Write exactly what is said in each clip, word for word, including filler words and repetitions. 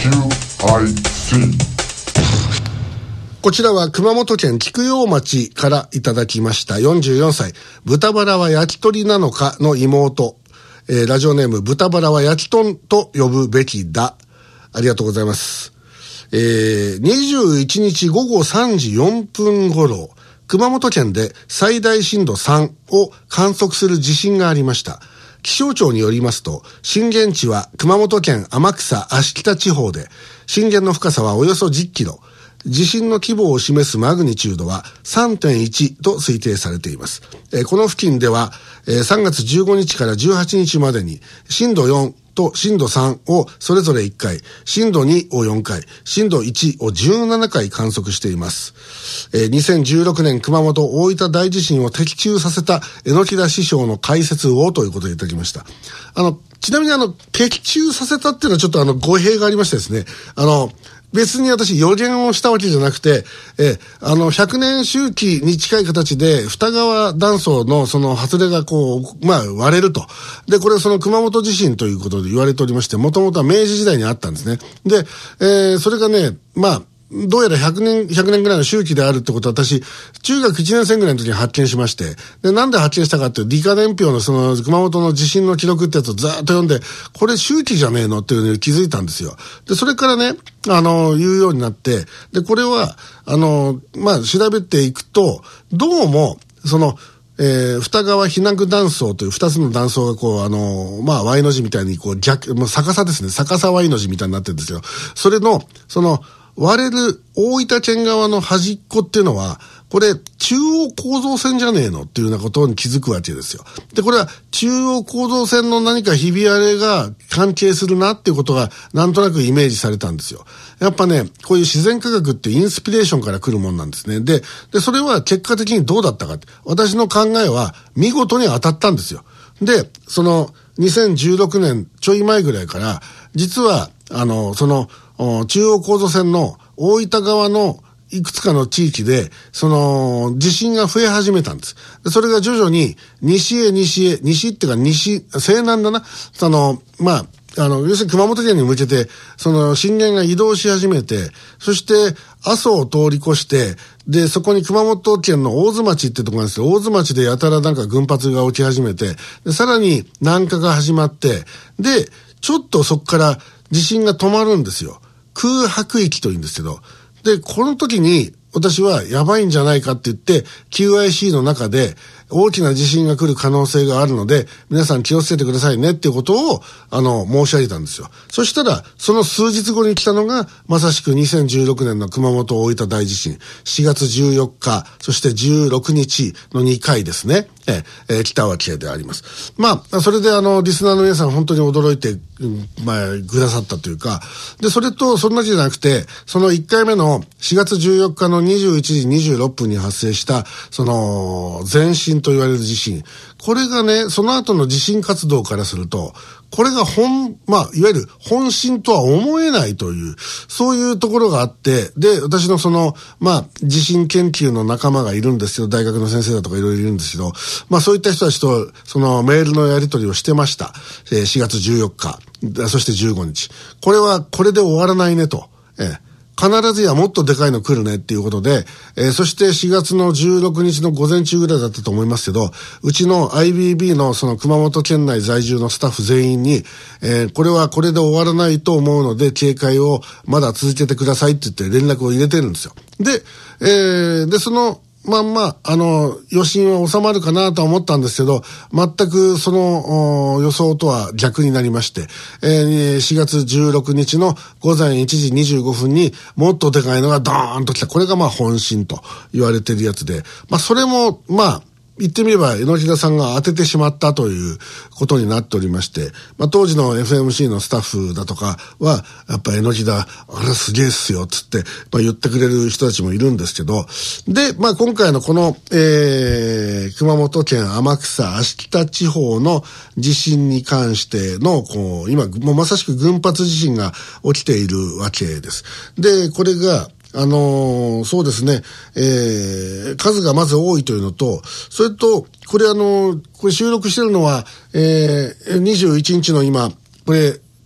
キューアイシー。 こちらは熊本県菊陽町からいただきましたよんじゅうよんさい、豚バラは焼き鳥なのかの妹、えー、ラジオネーム豚バラは焼き豚と呼ぶべきだ。ありがとうございます。えー、にじゅういちにちごごさんじよんぷん頃、熊本県で最大震度さんを観測する地震がありました。気象庁によりますと、震源地は熊本県天草芦北地方で、震源の深さはおよそじゅっキロ。地震の規模を示すマグニチュードは さんてんいち と推定されています。えー、この付近では、えー、さんがつじゅうごにちからじゅうはちにちまでに震度よんと震度さんをそれぞれいっかい、震度にをよんかい、震度いちをじゅうななかい観測しています。えー、にせんじゅうろくねん熊本大分大地震を的中させた榎田師匠の解説をということでいただきました。あの、ちなみにあの、的中させたっていうのはちょっとあの、語弊がありましてですね、あの、別に私予言をしたわけじゃなくて、え、あの、ひゃくねん周期に近い形で、二川断層のその外れがこう、まあ割れると。で、これその熊本地震ということで言われておりまして、もともとは明治時代にあったんですね。で、えー、それがね、まあ、どうやらひゃくねん、ひゃくねんぐらいの周期であるってことは私、中学いちねんせんぐらいの時に発見しまして、で、なんで発見したかっていう理科年表のその熊本の地震の記録ってやつをずーっと読んで、これ周期じゃねえのっていうのに気づいたんですよ。で、それからね、あの、言うようになって、で、これは、あの、まあ、調べていくと、どうも、その、えー、二川避難断層という二つの断層がこう、あの、まあ、Y の字みたいにこう、逆、もう逆さですね。逆さ Y の字みたいになってるんですよ。それの、その、割れる大分県側の端っこっていうのは、これ中央構造線じゃねえのっていうようなことに気づくわけですよ。で、これは中央構造線の何かひび割れが関係するなっていうことがなんとなくイメージされたんですよ。やっぱね、こういう自然科学ってインスピレーションから来るもんなんですね。で、で、それは結果的にどうだったかって。私の考えは見事に当たったんですよ。で、そのにせんじゅうろくねんちょい前ぐらいから、実は、あの、その、中央構造線の大分側のいくつかの地域で、その、地震が増え始めたんです。それが徐々に西へ西へ、西っていうか西、西南だな。その、まあ、あの、要するに熊本県に向けて、その震源が移動し始めて、そして阿蘇を通り越して、で、そこに熊本県の大津町ってところなんですけど、大津町でやたらなんか群発が起き始めて、でさらに南下が始まって、で、ちょっとそこから地震が止まるんですよ。空白域というんですけど。で、この時に私はやばいんじゃないかって言って、キューアイシー の中で大きな地震が来る可能性があるので、皆さん気をつけてくださいねっていうことを、あの、申し上げたんですよ。そしたら、その数日後に来たのが、まさしくにせんじゅうろくねんの熊本大分大地震、しがつじゅうよっか、そしてじゅうろくにちのにかいですね。ええ、来たわけであります。まあ、それであの、リスナーの皆さん本当に驚いて、うん、まあ、くださったというか、で、それと、そんなじゃなくて、そのいっかいめのしがつじゅうよっかのにじゅういちじにじゅうろっぷんに発生した、その、前震と言われる地震。これがね、その後の地震活動からすると、これが本、まあ、いわゆる本震とは思えないという、そういうところがあって、で、私のその、まあ、地震研究の仲間がいるんですけど、大学の先生だとかいろいろいるんですけど、まあ、そういった人たちと、そのメールのやり取りをしてました。えー、しがつじゅうよっか、そしてじゅうごにち。これは、これで終わらないねと。えー必ずやもっとでかいの来るねっていうことで、えー、そしてしがつのじゅうろくにちの午前中ぐらいだったと思いますけど、うちの アイビービー のその熊本県内在住のスタッフ全員に、えー、これはこれで終わらないと思うので警戒をまだ続けてくださいって言って連絡を入れてるんですよ。で、えー、で、その、まあまあ、あの、余震は収まるかなとは思ったんですけど、全くその予想とは逆になりまして、えー、しがつじゅうろくにちのごぜんいちじにじゅうごふんにもっとでかいのがドーンと来た。これがまあ本震と言われてるやつで、まあそれも、まあ、言ってみれば榎田さんが当ててしまったということになっておりまして、まあ、当時の エフエムシー のスタッフだとかはやっぱ榎田あれすげえっすよっつって、まあ、言ってくれる人たちもいるんですけど、で、まあ、今回のこの、えー、熊本県天草芦北地方の地震に関してのこう今もうまさしく群発地震が起きているわけです。で、これがあのー、そうですね、えー、数がまず多いというのと、それと、これあのー、これ収録してるのは、えー、にじゅういちにちの今、これ、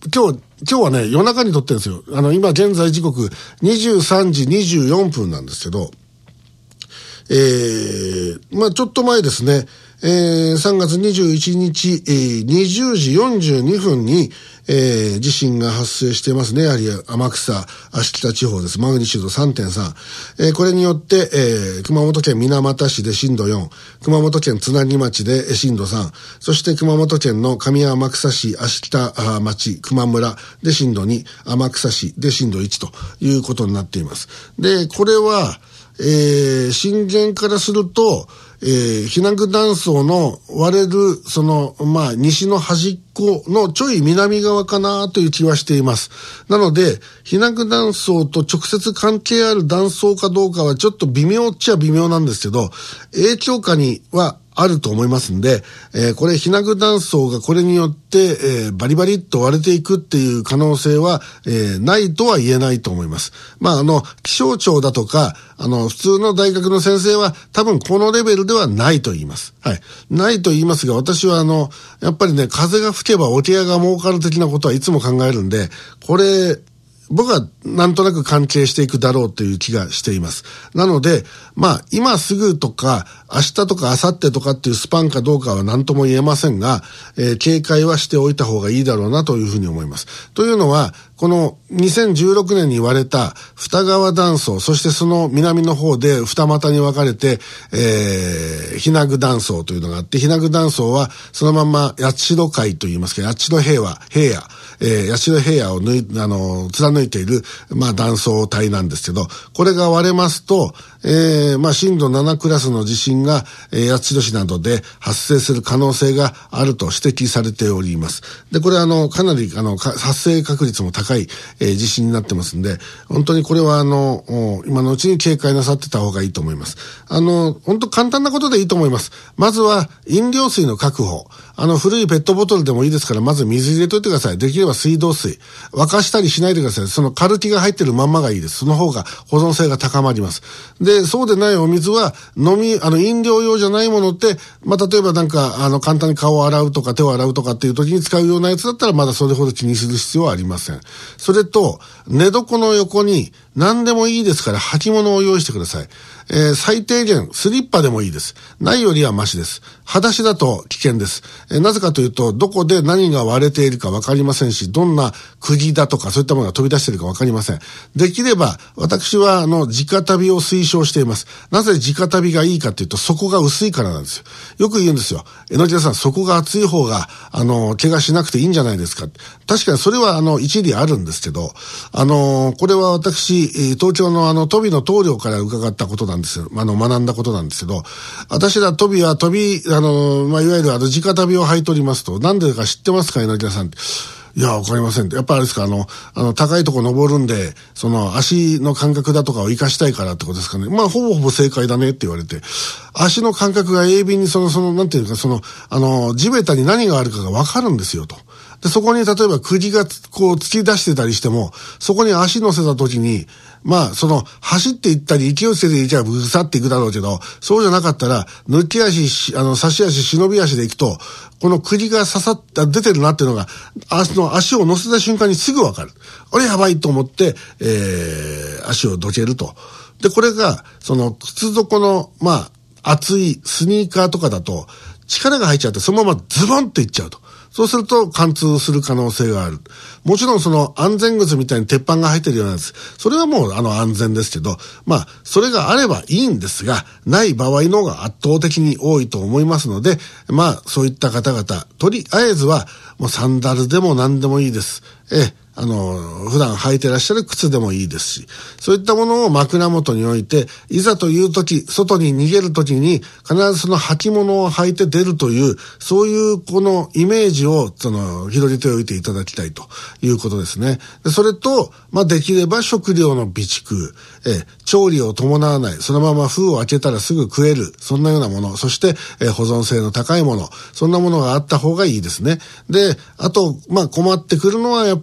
今日、今日はね、夜中に撮ってるんですよ。あの、今現在時刻にじゅうさんじにじゅうよんぷんなんですけど、えー、まあちょっと前ですね、えー、さんがつにじゅういちにち、えー、にじゅうじよんじゅうにふんに、えー、地震が発生していますね。やはり天草、芦北地方です。マグニチュード さんてんさん。えー、これによって、えー、熊本県水俣市で震度よん、熊本県津奈木町で震度さん、そして熊本県の上天草市、芦北町、熊村で震度に、天草市で震度いちということになっています。で、これは、えー、震源からすると、えー、避難断層の割れる、その、まあ、西の端っこのちょい南側かなという気はしています。なので、避難断層と直接関係ある断層かどうかはちょっと微妙っちゃ微妙なんですけど、影響下にはあると思いますんで、えー、これ、避難断層がこれによって、えー、バリバリっと割れていくっていう可能性は、えー、ないとは言えないと思います。まあ、あの、気象庁だとか、あの、普通の大学の先生は多分このレベルではないと言います。はい。ないと言いますが、私はあの、やっぱりね、風が吹けば桶屋が儲かる的なことはいつも考えるんで、これ、僕はなんとなく関係していくだろうという気がしています。なので、まあ、今すぐとか、明日とか明後日とかっていうスパンかどうかは何とも言えませんが、えー、警戒はしておいた方がいいだろうなというふうに思います。というのは、このにせんじゅうろくねんに割れた二川断層、そしてその南の方で二股に分かれて、えー、日名具断層というのがあって、日名具断層はそのまま八代海といいますか、八代平和、平野、えー、八代平野を抜い、あの、貫いている、まあ、断層帯なんですけど、これが割れますと、えー、まあ、震度ななクラスの地震が、えー、八代市などで発生する可能性があると指摘されております。で、これはあの、かなり、あの、発生確率も高い、えー、地震になってますんで、本当にこれはあの、今のうちに警戒なさってた方がいいと思います。あの、本当簡単なことでいいと思います。まずは、飲料水の確保。あの、古いペットボトルでもいいですから、まず水入れといてください。できれば水道水。沸かしたりしないでください。そのカルキが入ってるまんまがいいです。その方が保存性が高まります。で、そうでないお水は、飲み、あの、飲料用じゃないものって、まあ、例えばなんか、あの、簡単に顔を洗うとか手を洗うとかっていう時に使うようなやつだったら、まだそれほど気にする必要はありません。それと、寝床の横に何でもいいですから履物を用意してください。えー、最低限、スリッパでもいいです。ないよりはマシです。裸足だと危険です。えー、なぜかというと、どこで何が割れているかわかりませんし、どんな釘だとかそういったものが飛び出しているかわかりません。できれば、私は、あの、直旅を推奨しています。なぜ直旅がいいかというと、底が薄いからなんですよ。よく言うんですよ。えのきださん、底が厚い方が、あの、怪我しなくていいんじゃないですか。確かにそれは、あの、一理あるんですけど、あの、これは私、東京のあの、飛びの棟梁から伺ったことなんですよ。あの、学んだことなんですけど、私ら飛びは飛び、あの、まあ、いわゆるあの、直旅を履いておりますと、なんでか知ってますか、えのきださん。いや、わかりませんって。やっぱりあれですか、あの、あの、高いとこ登るんで、その、足の感覚だとかを活かしたいからってことですかね。まあ、ほぼほぼ正解だねって言われて、足の感覚が鋭敏にその、その、なんていうか、その、あの、地べたに何があるかがわかるんですよと。で、そこに例えば釘がこう突き出してたりしても、そこに足乗せた時に、まあ、その、走っていったり、勢いつけていけばぐさっていくだろうけど、そうじゃなかったら、抜き足、あの、差し足、忍び足でいくと、この釘が刺さった、出てるなっていうのが、足の、足を乗せた瞬間にすぐわかる。あれやばいと思って、えー、足をどけると。で、これが、その、靴底の、まあ、厚いスニーカーとかだと、力が入っちゃって、そのままズボンっていっちゃうと。そうすると貫通する可能性がある。もちろんその安全靴みたいに鉄板が入ってるようなやつ、それはもうあの安全ですけど、まあそれがあればいいんですが、ない場合の方が圧倒的に多いと思いますので、まあそういった方々、とりあえずはもうサンダルでも何でもいいです。ええ。あの、普段履いてらっしゃる靴でもいいですし、そういったものを枕元に置いて、いざという時、外に逃げる時に、必ずその履物を履いて出るという、そういうこのイメージを、その、広げておいていただきたいということですね。でそれと、まあ、できれば食料の備蓄、え、調理を伴わない、そのまま封を開けたらすぐ食える、そんなようなもの、そして、え、保存性の高いもの、そんなものがあった方がいいですね。で、あと、まあ、困ってくるのはやっぱりトイレ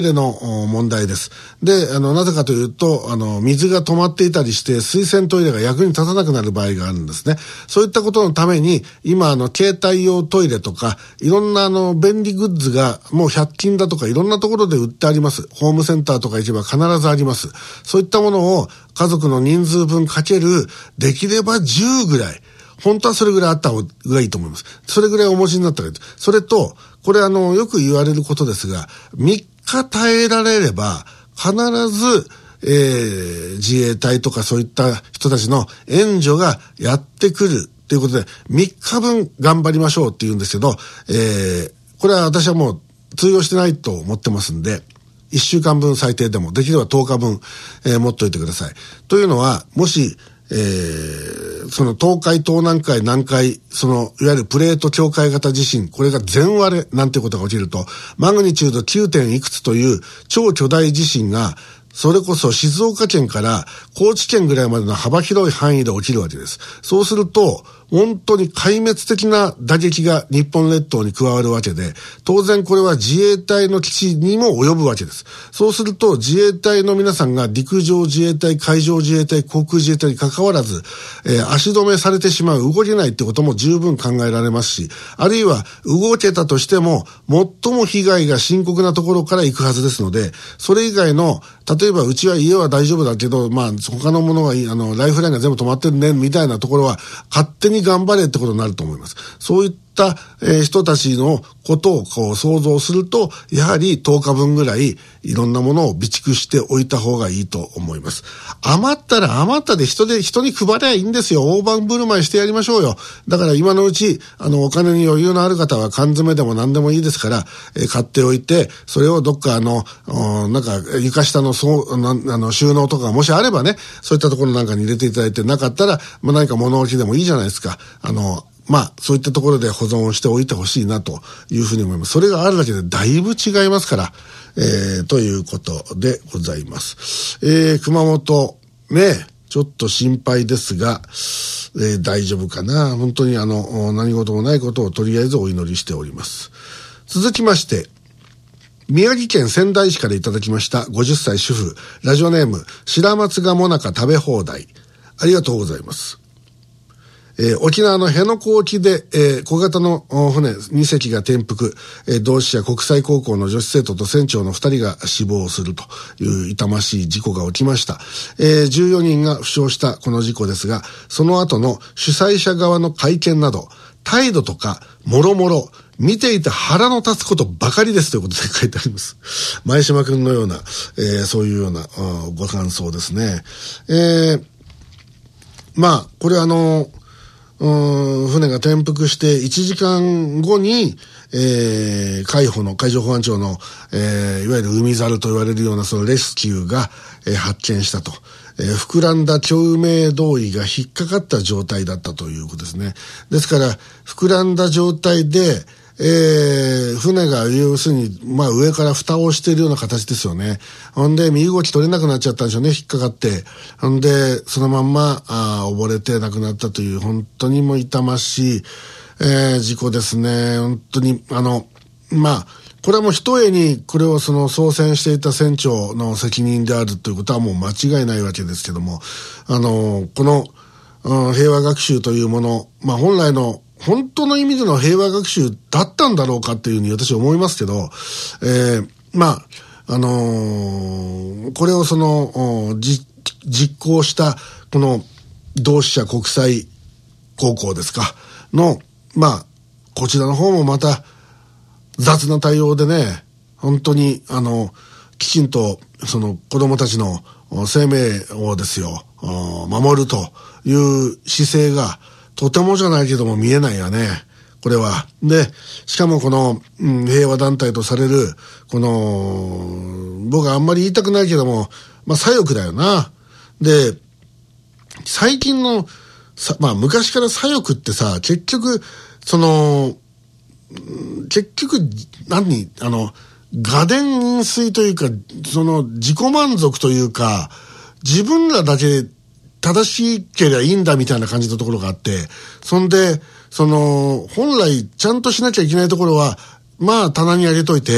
レの問題です。で、あの、なぜかというと、あの、水が止まっていたりして、水洗トイレが役に立たなくなる場合があるんですね。そういったことのために、今、あの、携帯用トイレとか、いろんな、あの、便利グッズが、もうひゃく均だとか、いろんなところで売ってあります。ホームセンターとか行けば必ずあります。そういったものを、家族の人数分かける、できればじゅうぐらい。本当はそれぐらいあった方がいいと思います。それぐらいお持ちになったらいい。それと、これあの、よく言われることですが、みっか耐えられれば、必ず、えー、自衛隊とかそういった人たちの援助がやってくるということで、みっかぶん頑張りましょうって言うんですけど、えー、これは私はもう通用してないと思ってますんで、いっしゅうかんぶん最低でも、できればとおかぶん、えー、持っといてください。というのは、もし、えー、その東海、東南海、南海、その、いわゆるプレート境界型地震、これが全割れなんてことが起きると、マグニチュード きゅう. 点いくつという超巨大地震が、それこそ静岡県から高知県ぐらいまでの幅広い範囲で起きるわけです。そうすると、本当に壊滅的な打撃が日本列島に加わるわけで、当然これは自衛隊の基地にも及ぶわけです。そうすると自衛隊の皆さんが陸上自衛隊、海上自衛隊、航空自衛隊に関わらず、えー、足止めされてしまう、動けないってことも十分考えられますし、あるいは動けたとしても、最も被害が深刻なところから行くはずですので、それ以外の、例えばうちは家は大丈夫だけど、まあ他のものがいい、あの、ライフラインが全部止まってるね、みたいなところは、勝手に頑張れってことになると思います。そういった、えー、人たちのことをこう想像すると、やはりとおかぶんぐらいいろんなものを備蓄しておいた方がいいと思います。余ったら余ったで人で、人に配りゃいいんですよ。大盤振る舞いしてやりましょうよ。だから今のうち、あの、お金に余裕のある方は缶詰でも何でもいいですから、えー、買っておいて、それをどっかあの、なんか床下のそうなあの収納とかもしあればね、そういったところなんかに入れていただいて、なかったら、まあ、何か物置きでもいいじゃないですか。あの、まあ、そういったところで保存をしておいてほしいなというふうに思います。それがあるだけでだいぶ違いますから、えー、ということでございます。えー、熊本、ね、ちょっと心配ですが、えー、大丈夫かな。本当にあの、何事もないことをとりあえずお祈りしております。続きまして、宮城県仙台市からいただきましたごじゅっさい主婦、ラジオネーム、白松がもなか食べ放題。ありがとうございます。えー、沖縄の辺野古沖で、えー、小型の船に隻が転覆、えー、同志社国際高校の女子生徒と船長のふたりが死亡するという痛ましい事故が起きました。えー、じゅうよにんが負傷したこの事故ですが、その後の主催者側の会見など、態度とか、もろもろ、見ていて腹の立つことばかりですということで書いてあります。前島くんのような、えー、そういうようなご感想ですね。えー、まあ、これあの、うん船が転覆していちじかんごに、えー、海保の海上保安庁の、えー、いわゆる海猿と言われるようなそのレスキューが、えー、発見したと、えー、膨らんだ救命胴衣が引っかかった状態だったということですね。ですから膨らんだ状態で、えー、船が要するに、まあ上から蓋をしているような形ですよね。ほんで、身動き取れなくなっちゃったんでしょうね、引っかかって。ほんで、そのまんま、あ溺れて亡くなったという、本当にもう痛ましい、えー、事故ですね。本当に、あの、まあ、これはもう一重に、これをその操船していた船長の責任であるということはもう間違いないわけですけども、あの、この、うん、平和学習というもの、まあ本来の、本当の意味での平和学習だったんだろうかっていうふうに私は思いますけど、えー、まあ、あのー、これをその、じ、実行した、この、同志社国際高校ですか、の、まあ、こちらの方もまた、雑な対応でね、本当に、あの、きちんと、その子供たちの生命をですよ、守るという姿勢が、とてもじゃないけども見えないよね。これは。で、しかもこの、うん、平和団体とされる、この、僕はあんまり言いたくないけども、まあ左翼だよな。で、最近の、さまあ昔から左翼ってさ、結局、その、結局、何、あの、我伝飲水というか、その自己満足というか、自分らだけ正しければいいんだみたいな感じのところがあって、そんで、その、本来ちゃんとしなきゃいけないところは、まあ棚に上げといて、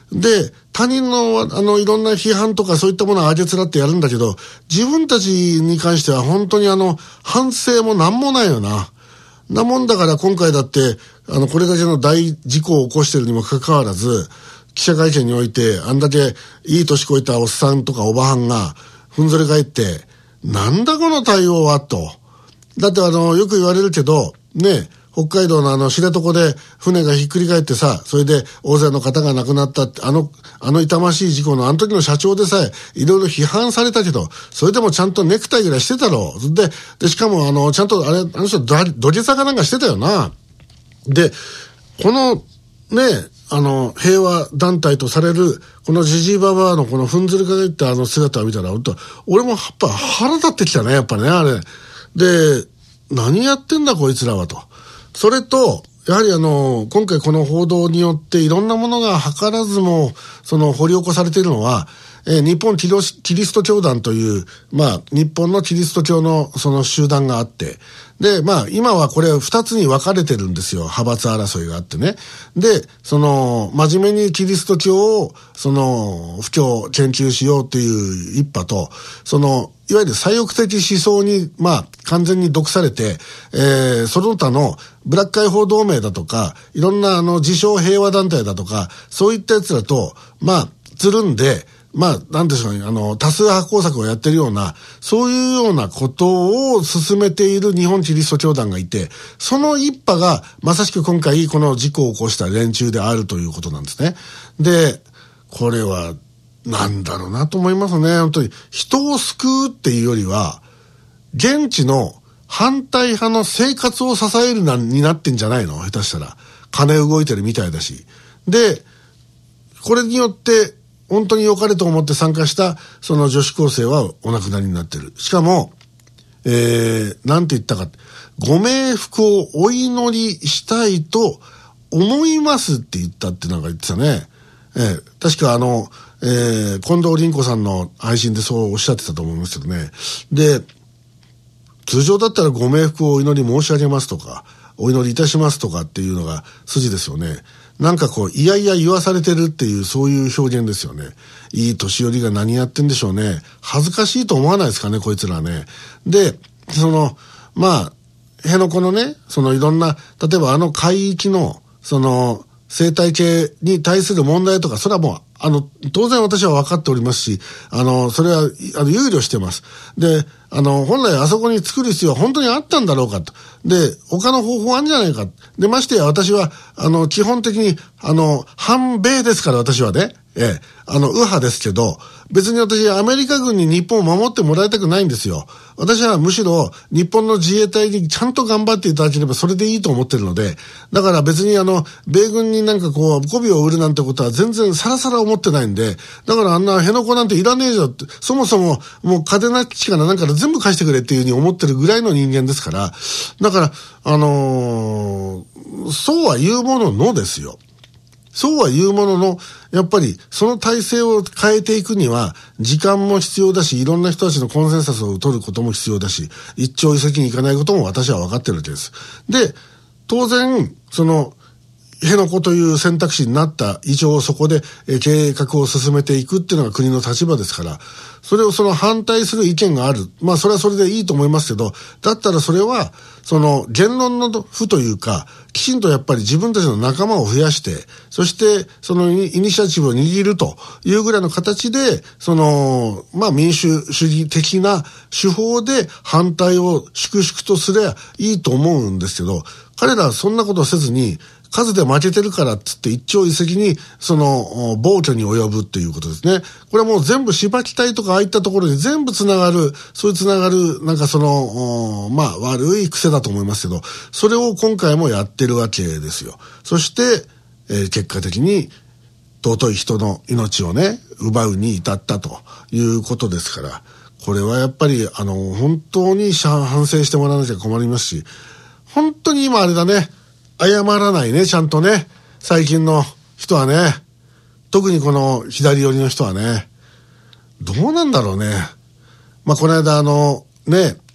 で、他人の、あの、いろんな批判とかそういったものをあげつらってやるんだけど、自分たちに関しては本当にあの、反省もなんもないよな。なもんだから今回だって、あの、これだけの大事故を起こしてるにもかかわらず、記者会見において、あんだけいい年こいたおっさんとかおばはんが、ふんぞり返って、なんだこの対応は、と。だってあの、よく言われるけど、ね、北海道のあの、知床で船がひっくり返ってさ、それで大勢の方が亡くなったって、あの、あの痛ましい事故のあの時の社長でさえ、いろいろ批判されたけど、それでもちゃんとネクタイぐらいしてたろ。で、で、しかもあの、ちゃんとあれ、あの人、土下座かなんかしてたよな。で、この、ね、あの、平和団体とされる、このジジイババアのこのふんずりかげったあの姿を見たら、俺もやっぱ腹立ってきたね、やっぱね、あれ。で、何やってんだこいつらはと。それと、やはりあの、今回この報道によっていろんなものが図らずも、その掘り起こされているのは、えー、日本キリスト教団という、まあ、日本のキリスト教のその集団があって、で、まあ、今はこれ二つに分かれてるんですよ。派閥争いがあってね。で、その、真面目にキリスト教を、その、布教、研究しようっていう一派と、その、いわゆる左翼的思想に、まあ、完全に毒されて、えー、その他の、ブラック解放同盟だとか、いろんなあの、自称平和団体だとか、そういったやつらと、まあ、つるんで、まあ、なんでしょうね、あの、多数派工作をやってるような、そういうようなことを進めている日本キリスト教団がいて、その一派が、まさしく今回この事故を起こした連中であるということなんですね。で、これは、なんだろうなと思いますね。本当に、人を救うっていうよりは、現地の反対派の生活を支えるな、になってんじゃないの？下手したら。金動いてるみたいだし。で、これによって、本当に良かれと思って参加したその女子高生はお亡くなりになってる。しかも、えー、なんて言ったか、ご冥福をお祈りしたいと思いますって言ったってなんか言ってたね。えー、確かあの、えー、近藤凛子さんの配信でそうおっしゃってたと思いますけどね。で、通常だったらご冥福をお祈り申し上げますとか、お祈りいたしますとかっていうのが筋ですよね。なんかこう、いやいや言わされてるっていう、そういう表現ですよね。いい年寄りが何やってんでしょうね。恥ずかしいと思わないですかね、こいつらね。で、その、まあ、辺野古のね、そのいろんな、例えばあの海域の、その、生態系に対する問題とか、それはもう、あの、当然私は分かっておりますし、あの、それは、あの、憂慮してます。で、あの、本来あそこに作る必要は本当にあったんだろうかと。で、他の方法あるんじゃないか。で、ましてや私は、あの、基本的に、あの、反米ですから私はね、ええ、あの、右派ですけど、別に私、アメリカ軍に日本を守ってもらいたくないんですよ。私はむしろ、日本の自衛隊にちゃんと頑張っていただければそれでいいと思ってるので、だから別にあの、米軍になんかこう、媚びを売るなんてことは全然さらさら思ってないんで、だからあんな辺野古なんていらねえじゃって、そもそも、もう嘉手納基地からなんか全部返してくれっていうふうに思ってるぐらいの人間ですから、だから、あのー、そうは言うもののですよ。そうは言うものの、やっぱりその体制を変えていくには時間も必要だし、いろんな人たちのコンセンサスを取ることも必要だし、一朝一夕にいかないことも私は分かってるわけです。で、当然、その、辺野古という選択肢になった以上、そこで計画を進めていくっていうのが国の立場ですから、それをその反対する意見がある。まあそれはそれでいいと思いますけど、だったらそれは、その言論の負というか、きちんとやっぱり自分たちの仲間を増やして、そしてそのイニシアチブを握るというぐらいの形で、その、まあ民主主義的な手法で反対を粛々とすればいいと思うんですけど、彼らはそんなことをせずに、数で負けてるからっつって一朝一夕にその暴挙に及ぶっていうことですね。これはもう全部芝木隊とかああいったところに全部つながる、そういうつながるなんかそのまあ悪い癖だと思いますけど、それを今回もやってるわけですよ。そして、えー、結果的に尊い人の命をね奪うに至ったということですから、これはやっぱりあの本当に反省してもらわなきゃ困りますし、本当に今あれだね、謝らないね、ちゃんとね。最近の人はね。特にこの左寄りの人はね。どうなんだろうね。まあ、この間あの、ね、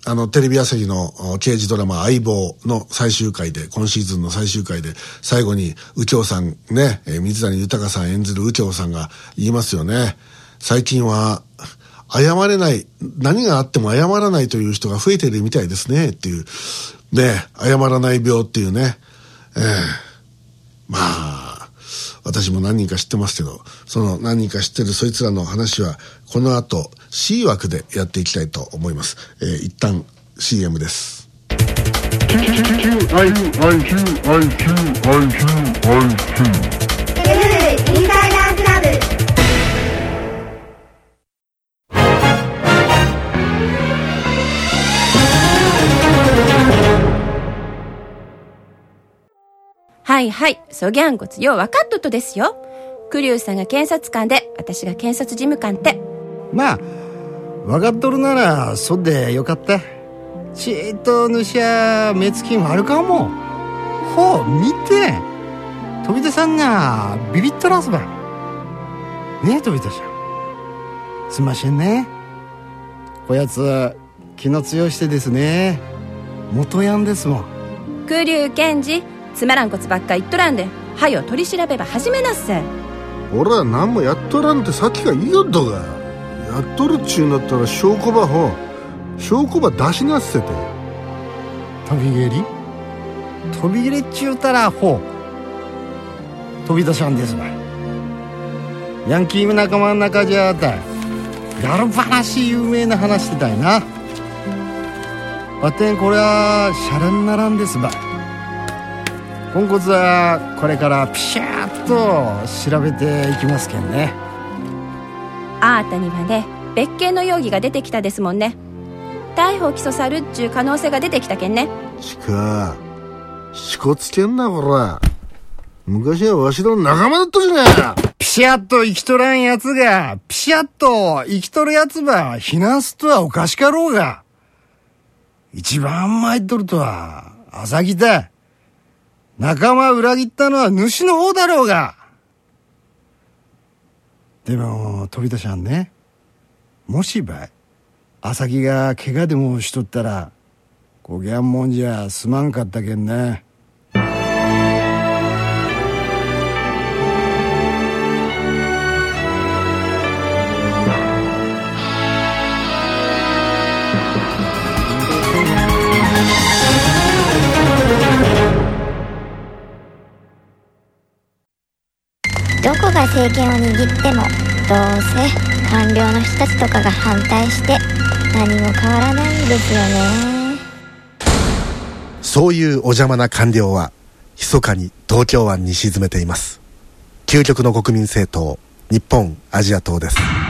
あの、テレビ朝日の刑事ドラマ相棒の最終回で、今シーズンの最終回で、最後に右京さんね、えー、水谷豊さん演じる右京さんが言いますよね。最近は、謝れない、何があっても謝らないという人が増えてるみたいですね、っていう。ね、謝らない病っていうね。えー、まあ、私も何人か知ってますけど、その何人か知ってるそいつらの話は、この後 C 枠でやっていきたいと思います。えー、一旦 シーエム です。 はいはい、そぎゃんこつよう分かっとっとですよ。栗生さんが検察官で、私が検察事務官って。 まあ分かっとるならそでよかった。ちーっと主や目つきもあるかも。ほう見て、飛び出さんがビビっとらすばねえ。飛び出しゃんすんませんね。こやつ気の強してですね、元ヤンですもん。 栗生検事、つまらんこつばっか言っとらんで、はよ取り調べば始めなっせ。 俺は何もやっとらんってさっきが言いよっとが、やっとるっちゅうんだったら証拠ばほ証拠ば出しなっせて。 飛び蹴り飛び蹴りっちゅうたらほう飛び出しゃんですば。ヤンキー仲間の中じゃあたいやる話有名な話してたいな。ばってんこれはシャレにならんですば。ポンコツはこれからピシャーッと調べていきますけんね。 あーたにはね、別件の容疑が出てきたですもんね。逮捕起訴さるっちゅう可能性が出てきたけんね。 ちかしこつけんなこら。昔はわしの仲間だったじゃねえ。 ピシャッと生きとらんやつがピシャッと生きとるやつば非難すとはおかしかろうが。一番参っとるとは朝木だ。仲間裏切ったのは主の方だろうが。でも飛び出しゃんね、もしば朝木が怪我でもしとったらこぎゃんもんじゃすまんかったけんね。 どこが政権を握ってもどうせ官僚の人たちとかが反対して何も変わらないんですよね。 そういうお邪魔な官僚は密かに東京湾に沈めています。究極の国民政党、日本アジア党です。